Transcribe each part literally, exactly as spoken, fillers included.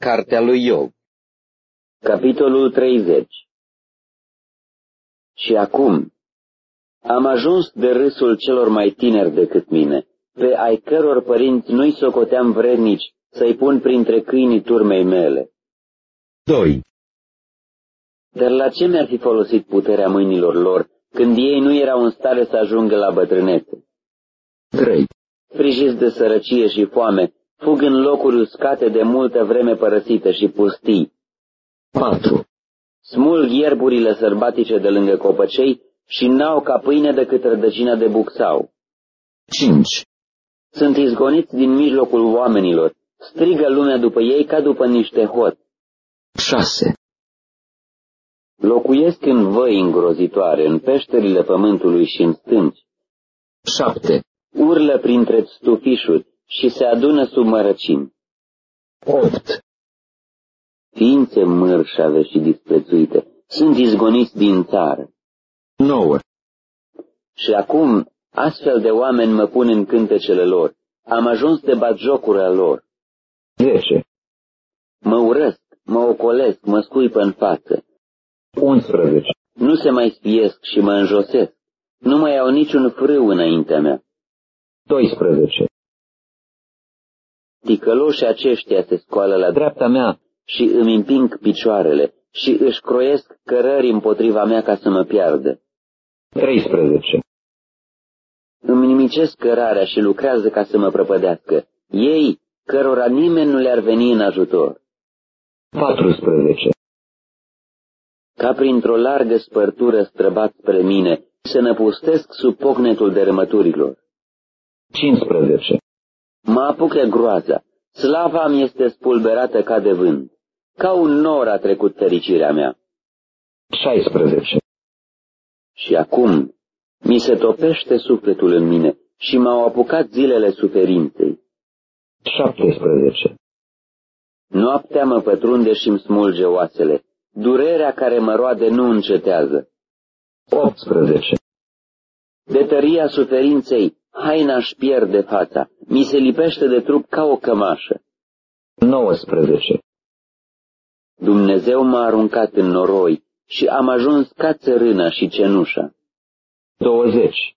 Cartea lui Iov. Capitolul treizeci. Și acum am ajuns de râsul celor mai tineri decât mine, pe ai căror părinți nu-i socoteam vrednici să-i pun printre câinii turmei mele. doi. Dar la ce mi-ar fi folosit puterea mâinilor lor, când ei nu erau în stare să ajungă la bătrânețe? trei. Frijiți de sărăcie și foame, fug în locuri uscate de multă vreme părăsită și pustii. patru. Smulg ierburile sărbatice de lângă copăcei și n-au ca pâine decât rădăcina de bucsau. cinci. Sunt izgoniți din mijlocul oamenilor, strigă lumea după ei ca după niște hoți. șase. Locuiesc în văi îngrozitoare, în peșterile pământului și în stânci. șapte. Urlă printre stufișuri și se adună sub mărăcini. opt. Ființe mărșave și disprețuite, sunt izgoniți din țară. nouă. Și acum, astfel de oameni mă pun în cântecele lor. Am ajuns de batjocura lor. zece. Mă urăsc, mă ocolesc, mă scuipă în față. unsprezece. Nu se mai spiesc și mă înjosesc. Nu mai au niciun frâu înaintea mea. doisprezece. Ticăloșii aceștia se scoală la dreapta mea și îmi împing picioarele și își croiesc cărări împotriva mea ca să mă piardă. treisprezece. Îmi nimicesc cărarea și lucrează ca să mă prăpădească. Ei, cărora nimeni nu le-ar veni în ajutor. patrusprezece. Ca printr-o largă spărtură străbat spre mine, se năpustesc sub pocnetul dărâmăturilor. cincisprezece. Mă apucă groaza, slava mi este spulberată ca de vânt. Ca un nor a trecut fericirea mea. șaisprezece. Și acum mi se topește sufletul în mine și m-au apucat zilele suferinței. șaptesprezece. Noaptea mă pătrunde și îmi smulge oasele. Durerea care mă roade nu încetează. optsprezece. De tăria suferinței, haina-și pierde fața. Mi se lipește de trup ca o cămașă. nouăsprezece. Dumnezeu m-a aruncat în noroi și am ajuns ca țărâna și cenușa. douăzeci.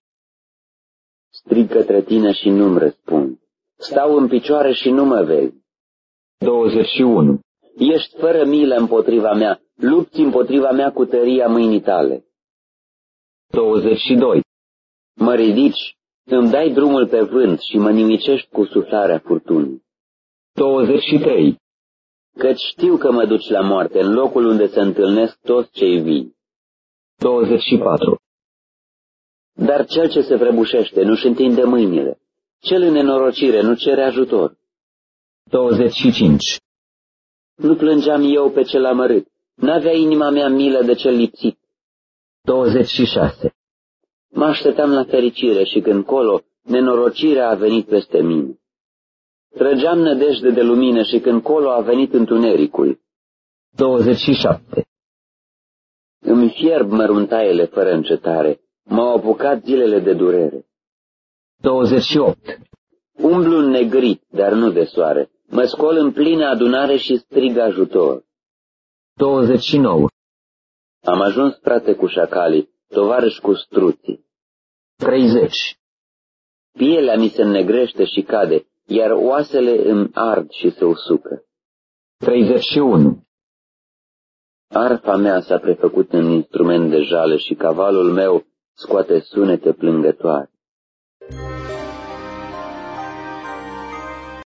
Strig către tine și nu-mi răspund. Stau în picioare și nu mă vezi. douăzeci și unu. Ești fără milă împotriva mea, lupți împotriva mea cu tăria mâinii tale. douăzeci și doi. Mă ridici, îmi dai drumul pe vânt și mă nimicești cu suflarea furtunii. douăzeci și trei. Căci știu că mă duci la moarte, în locul unde se întâlnesc toți cei vii. douăzeci și patru. Dar cel ce se prăbușește nu-și întinde mâinile. Cel în nenorocire nu cere ajutor. douăzeci și cinci. Nu plângeam eu pe cel amărât, n-avea inima mea milă de cel lipsit. douăzeci și șase. Mă așteptam la fericire și când colo, nenorocirea a venit peste mine. Trăgeam nădejde de lumină și când colo a venit întunericul. douăzeci și șapte. Îmi fierb măruntaiele fără încetare, m-au apucat zilele de durere. douăzeci și opt. Umblu înnegrit, dar nu de soare, mă scol în plină adunare și strig ajutor. douăzeci și nouă. Am ajuns frate cu șacalii, tovarăși cu struții. treizeci. Pielea mi se înnegrește și cade, iar oasele îmi ard și se usucă. treizeci și unu. Arfa mea s-a prefăcut în instrument de jale și cavalul meu scoate sunete plângătoare.